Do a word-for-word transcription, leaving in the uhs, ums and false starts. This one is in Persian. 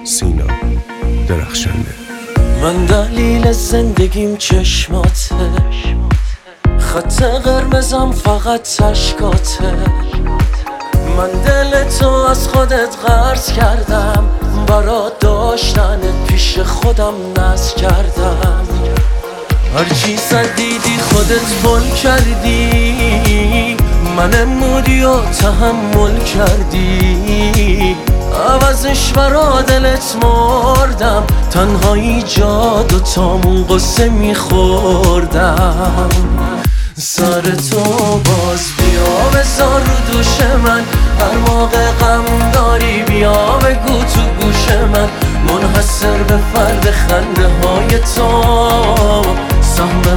سینا درخشنده. من دلیل زندگیم چشماته، خط قرمزم فقط اشکاته. من دل تو از خودت قرض کردم، برا داشتنت پیش خودم نذر کردم. هرچی دیدی خودت بل کردی، من امودی و تحمل کردی. عوضش برا دلت مردم، تنهایی جاد و تامون قصه میخوردم. سر تو باز بیا بذار رو دوش من، هر موقع غم داری بیا بگو تو گوش من. منحصر به فرد خنده های تو، سهم